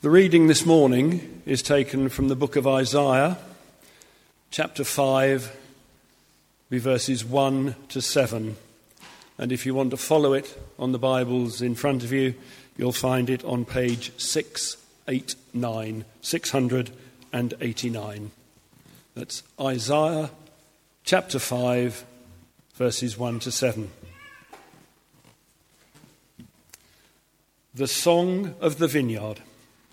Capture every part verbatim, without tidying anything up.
The reading this morning is taken from the book of Isaiah, chapter five, be verses one to seven. And if you want to follow it on the Bibles in front of you, you'll find it on page six eighty-nine, six eighty-nine. That's Isaiah chapter five, verses one to seven. The Song of the Vineyard.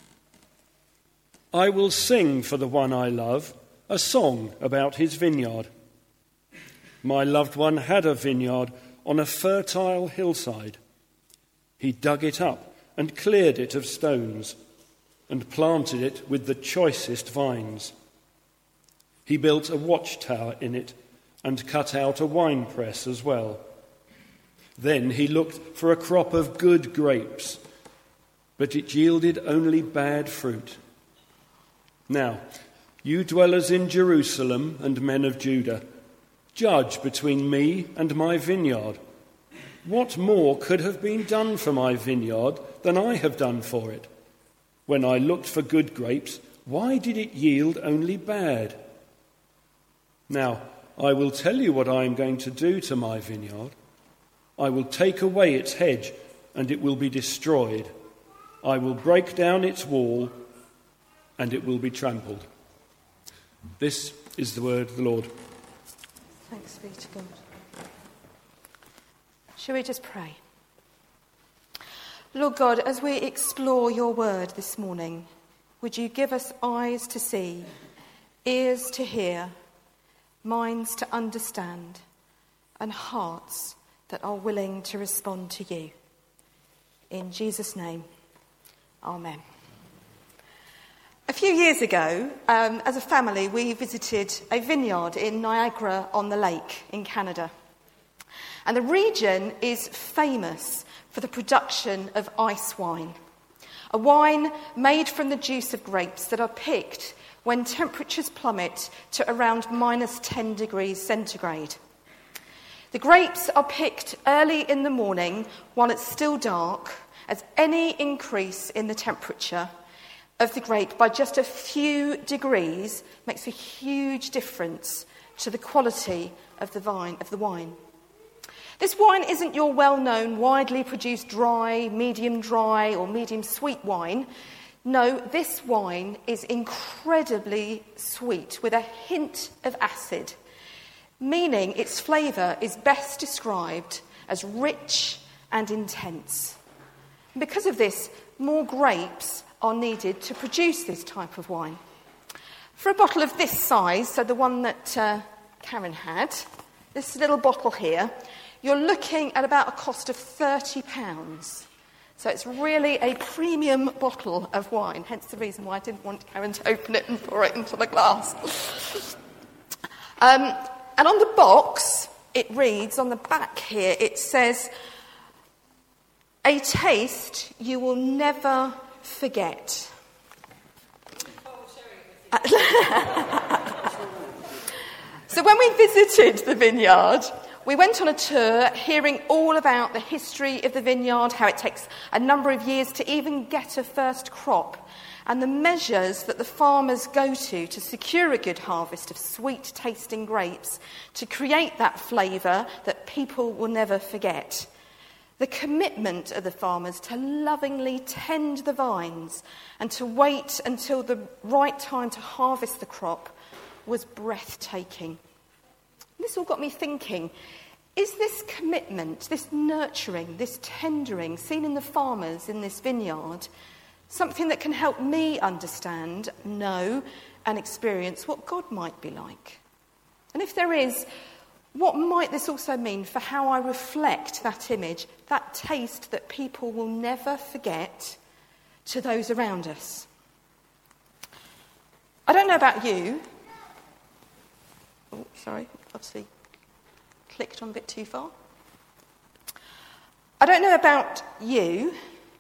I will sing for the one I love a song about his vineyard. My loved one had a vineyard on a fertile hillside. He dug it up and cleared it of stones and planted it with the choicest vines. He built a watchtower in it and cut out a winepress as well. Then he looked for a crop of good grapes, but it yielded only bad fruit. Now, you dwellers in Jerusalem and men of Judah, judge between me and my vineyard. What more could have been done for my vineyard than I have done for it? When I looked for good grapes, why did it yield only bad? Now, I will tell you what I am going to do to my vineyard. I will take away its hedge, and it will be destroyed. I will break down its wall, and it will be trampled. This is the word of the Lord. Thanks be to God. Shall we just pray? Lord God, as we explore your word this morning, would you give us eyes to see, ears to hear, minds to understand, and hearts that are willing to respond to you. In Jesus' name, amen. A few years ago, um, as a family, we visited a vineyard in Niagara-on-the-Lake in Canada. And the region is famous for the production of ice wine, a wine made from the juice of grapes that are picked when temperatures plummet to around minus ten degrees centigrade. The grapes are picked early in the morning while it's still dark, as any increase in the temperature of the grape by just a few degrees makes a huge difference to the quality of the vine of the wine. This wine isn't your well-known, widely produced dry, medium dry or medium sweet wine. No, this wine is incredibly sweet with a hint of acid, meaning its flavour is best described as rich and intense. And because of this, more grapes are needed to produce this type of wine. For a bottle of this size, so the one that uh, Karen had, this little bottle here, you're looking at about a cost of thirty pounds. So it's really a premium bottle of wine, hence the reason why I didn't want Karen to open it and pour it into the glass. um, and on the box, it reads, on the back here, it says, "A taste you will never forget." So when we visited the vineyard, we went on a tour hearing all about the history of the vineyard, how it takes a number of years to even get a first crop, and the measures that the farmers go to to secure a good harvest of sweet-tasting grapes to create that flavour that people will never forget. The commitment of the farmers to lovingly tend the vines and to wait until the right time to harvest the crop was breathtaking. This all got me thinking, is this commitment, this nurturing, this tendering seen in the farmers in this vineyard something that can help me understand, know, and experience what God might be like? And if there is, what might this also mean for how I reflect that image, that taste that people will never forget, to those around us? I don't know about you. Oh, sorry, obviously clicked on a bit too far. I don't know about you,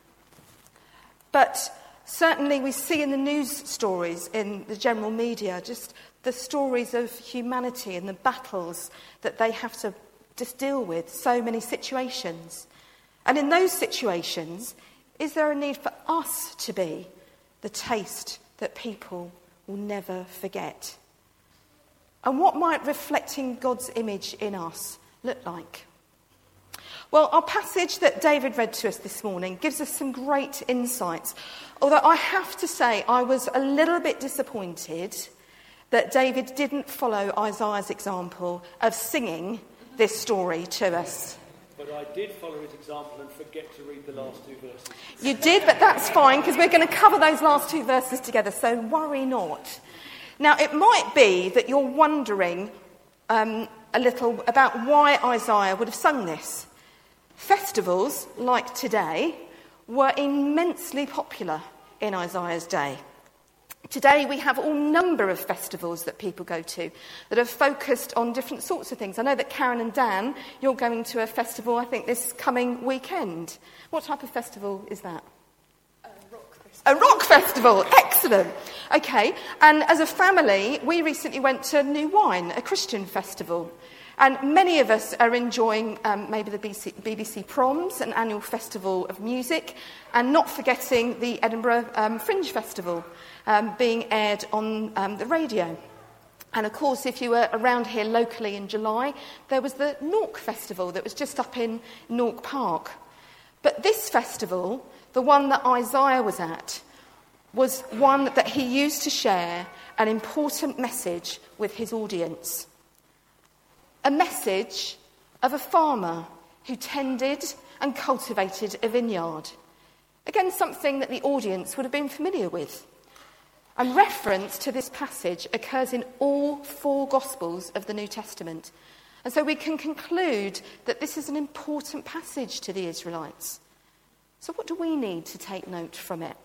but certainly we see in the news stories, in the general media, just the stories of humanity and the battles that they have to just deal with, so many situations. And in those situations, is there a need for us to be the taste that people will never forget. And what might reflecting God's image in us look like? Well, our passage that David read to us this morning gives us some great insights. Although I have to say I was a little bit disappointed that David didn't follow Isaiah's example of singing this story to us. But I did follow his example and forget to read the last two verses. You did, but that's fine, because we're going to cover those last two verses together, so worry not. Now, it might be that you're wondering um, a little about why Isaiah would have sung this. Festivals, like today, were immensely popular in Isaiah's day. Today we have all number of festivals that people go to that are focused on different sorts of things. I know that Karen and Dan, you're going to a festival, I think, this coming weekend. What type of festival is that? A rock festival. A rock festival, excellent. Okay, and as a family, we recently went to New Wine, a Christian festival. And many of us are enjoying um, maybe the B B C Proms, an annual festival of music, and not forgetting the Edinburgh um, Fringe Festival um, being aired on um, the radio. And of course, if you were around here locally in July, there was the Nork Festival that was just up in Nork Park. But this festival, the one that Isaiah was at, was one that he used to share an important message with his audience. A message of a farmer who tended and cultivated a vineyard. Again, something that the audience would have been familiar with. And reference to this passage occurs in all four Gospels of the New Testament. And so we can conclude that this is an important passage to the Israelites. So what do we need to take note from it?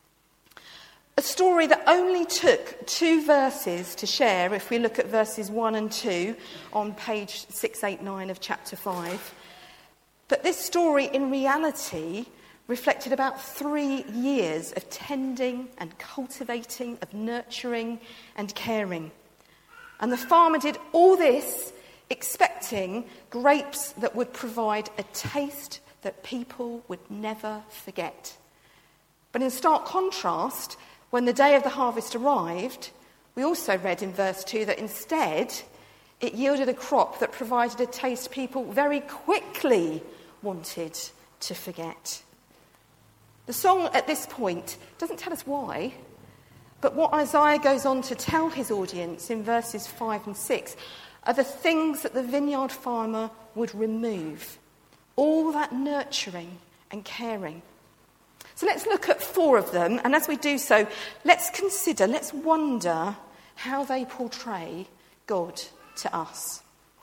A story that only took two verses to share, if we look at verses one and two on page six eighty-nine of chapter five. But this story, in reality, reflected about three years of tending and cultivating, of nurturing and caring. And the farmer did all this expecting grapes that would provide a taste that people would never forget. But in stark contrast, when the day of the harvest arrived, we also read in verse two that instead it yielded a crop that provided a taste people very quickly wanted to forget. The song at this point doesn't tell us why, but what Isaiah goes on to tell his audience in verses five and six are the things that the vineyard farmer would remove. All that nurturing and caring. So let's look at four of them, and as we do so, let's consider, let's wonder how they portray God to us.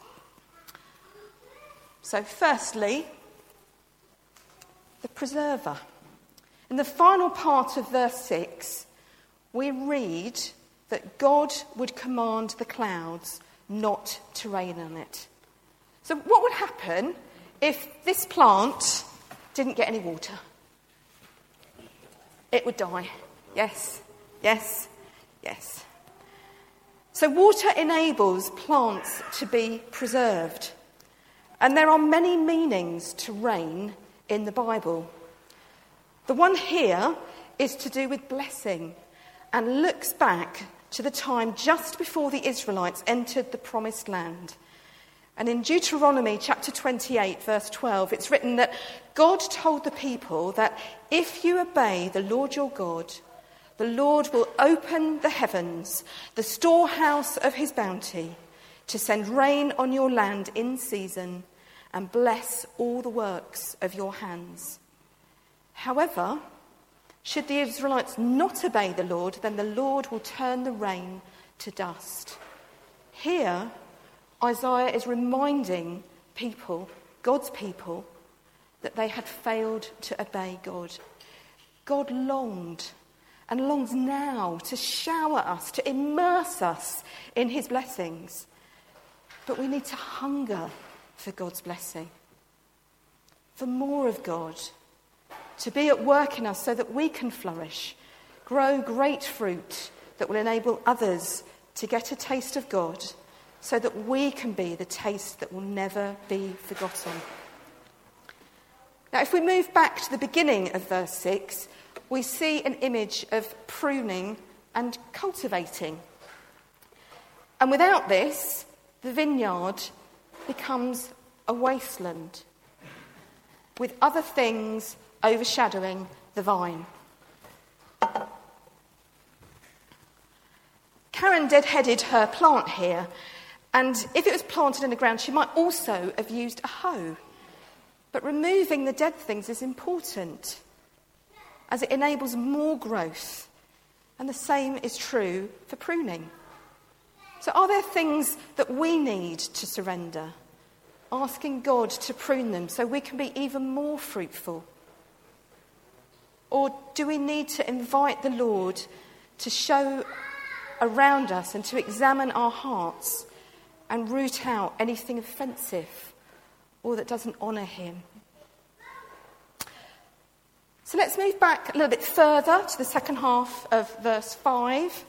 So firstly, the preserver. In the final part of verse six, we read that God would command the clouds not to rain on it. So what would happen if this plant didn't get any water? It would die. Yes, yes, yes. So water enables plants to be preserved. And there are many meanings to rain in the Bible. The one here is to do with blessing and looks back to the time just before the Israelites entered the promised land. And in Deuteronomy chapter twenty-eight, verse twelve, it's written that God told the people that if you obey the Lord your God, the Lord will open the heavens, the storehouse of his bounty, to send rain on your land in season and bless all the works of your hands. However, should the Israelites not obey the Lord, then the Lord will turn the rain to dust. Here, Isaiah is reminding people, God's people, that they had failed to obey God. God longed and longs now to shower us, to immerse us in his blessings. But we need to hunger for God's blessing, for more of God, to be at work in us so that we can flourish, grow great fruit that will enable others to get a taste of God, so that we can be the taste that will never be forgotten. Now, if we move back to the beginning of verse six, we see an image of pruning and cultivating. And without this, the vineyard becomes a wasteland, with other things overshadowing the vine. Karen deadheaded her plant here, and if it was planted in the ground, she might also have used a hoe. But removing the dead things is important, as it enables more growth. And the same is true for pruning. So are there things that we need to surrender? Asking God to prune them so we can be even more fruitful? Or do we need to invite the Lord to show around us and to examine our hearts and root out anything offensive or that doesn't honour him? So let's move back a little bit further to the second half of verse five.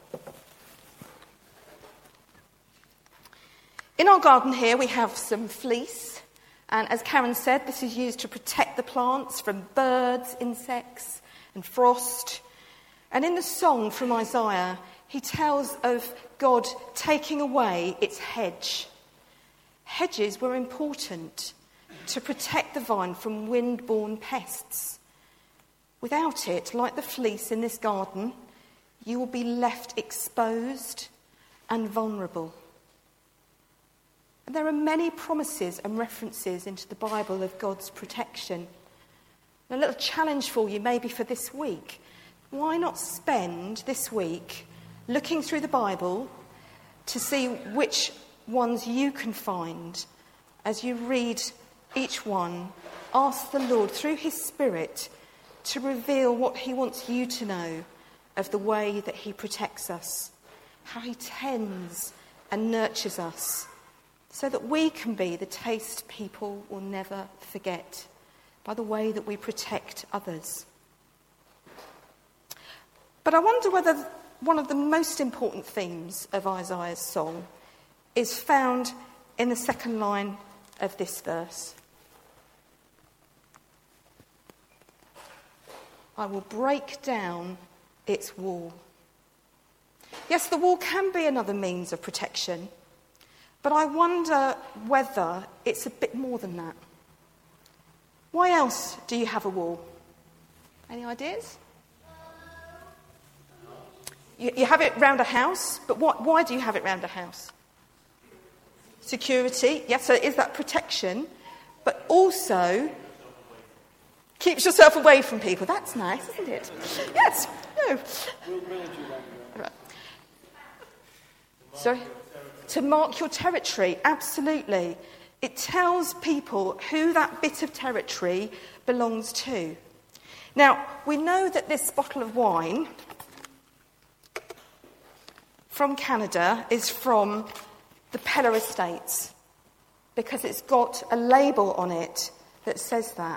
In our garden here we have some fleece, and as Karen said, this is used to protect the plants from birds, insects and frost. And in the song from Isaiah, he tells of God taking away its hedge. Hedges were important to protect the vine from wind-borne pests. Without it, like the fleece in this garden, you will be left exposed and vulnerable. And there are many promises and references into the Bible of God's protection. And a little challenge for you, maybe for this week. Why not spend this week looking through the Bible to see which ones you can find as you read each one? Ask the Lord through his Spirit to reveal what he wants you to know of the way that he protects us, how he tends and nurtures us, so that we can be the taste people will never forget by the way that we protect others. But I wonder whether one of the most important themes of Isaiah's song is found in the second line of this verse. I will break down its wall. Yes, the wall can be another means of protection, but I wonder whether it's a bit more than that. Why else do you have a wall? Any ideas? You, you have it round a house, but what, why do you have it round a house? Security, yes, so it is that protection, but also keeps yourself away from people. That's nice, isn't it? Yes. No. Right. Sorry? To mark your territory, absolutely. It tells people who that bit of territory belongs to. Now, we know that this bottle of wine from Canada is from the Peller Estates, because it's got a label on it that says that.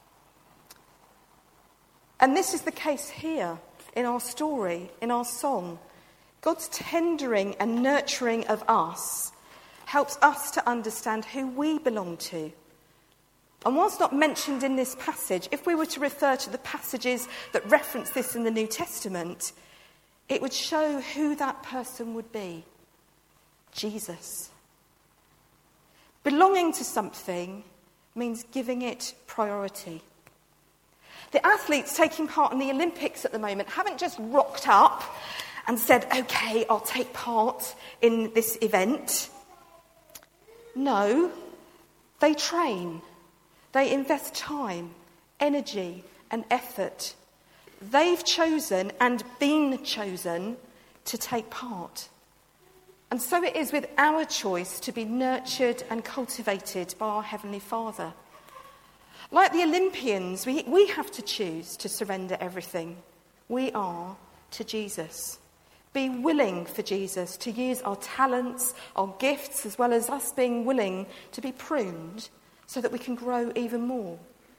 And this is the case here in our story, in our song. God's tendering and nurturing of us helps us to understand who we belong to. And whilst not mentioned in this passage, if we were to refer to the passages that reference this in the New Testament, it would show who that person would be. Jesus. Belonging to something means giving it priority. The athletes taking part in the Olympics at the moment haven't just rocked up and said, OK, I'll take part in this event. No, they train. They invest time, energy and effort. They've chosen and been chosen to take part. And so it is with our choice to be nurtured and cultivated by our Heavenly Father. Like the Olympians, we, we have to choose to surrender everything we are to Jesus. Be willing for Jesus to use our talents, our gifts, as well as us being willing to be pruned so that we can grow even more.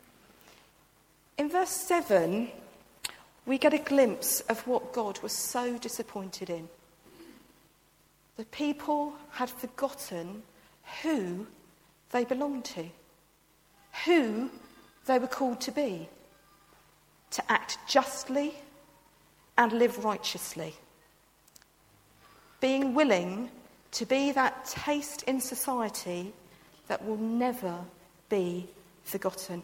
In verse seven, we get a glimpse of what God was so disappointed in. The people had forgotten who they belonged to, who they were called to be. to act justly and live righteously. Being willing to be that taste in society that will never be forgotten.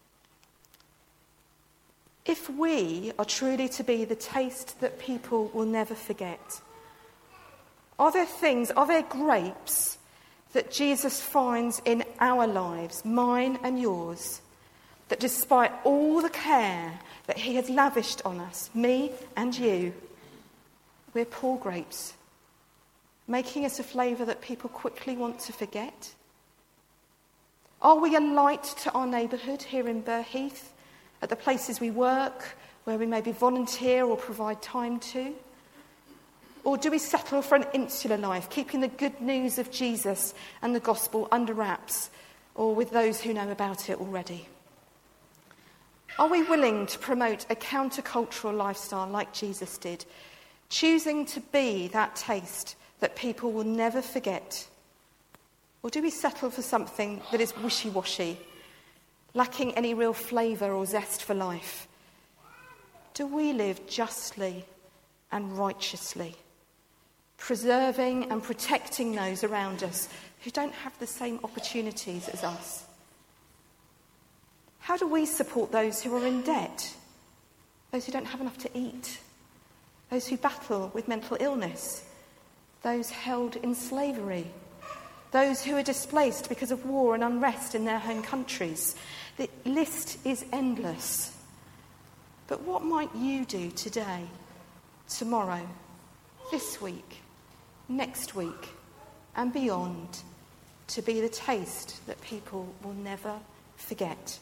If we are truly to be the taste that people will never forget, are there things, are there grapes that Jesus finds in our lives, mine and yours, that despite all the care that he has lavished on us, me and you, we're poor grapes, making us a flavour that people quickly want to forget? Are we a light to our neighbourhood here in Burheath, at the places we work, where we maybe volunteer or provide time to? Or do we settle for an insular life, keeping the good news of Jesus and the gospel under wraps, or with those who know about it already? Are we willing to promote a countercultural lifestyle like Jesus did, choosing to be that taste that people will never forget? Or do we settle for something that is wishy-washy, lacking any real flavour or zest for life? Do we live justly and righteously, preserving and protecting those around us who don't have the same opportunities as us? How do we support those who are in debt, those who don't have enough to eat, those who battle with mental illness, those held in slavery, those who are displaced because of war and unrest in their home countries? The list is endless. But what might you do today, tomorrow, this week, next week, and beyond, to be the taste that people will never forget?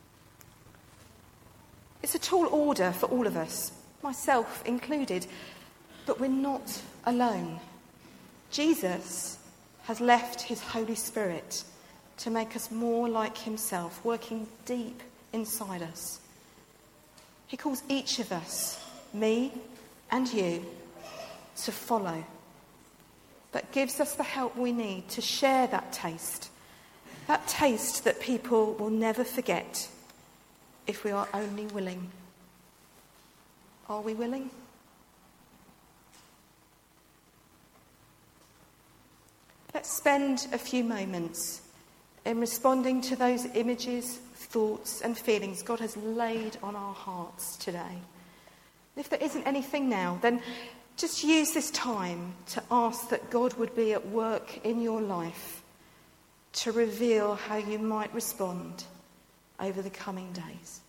It's a tall order for all of us, myself included, but we're not alone. Jesus has left his Holy Spirit to make us more like himself, working deep inside us. He calls each of us, me and you, to follow, but gives us the help we need to share that taste, that taste that people will never forget, if we are only willing. Are we willing? Let's spend a few moments in responding to those images, thoughts and feelings God has laid on our hearts today. If there isn't anything now, then just use this time to ask that God would be at work in your life to reveal how you might respond over the coming days.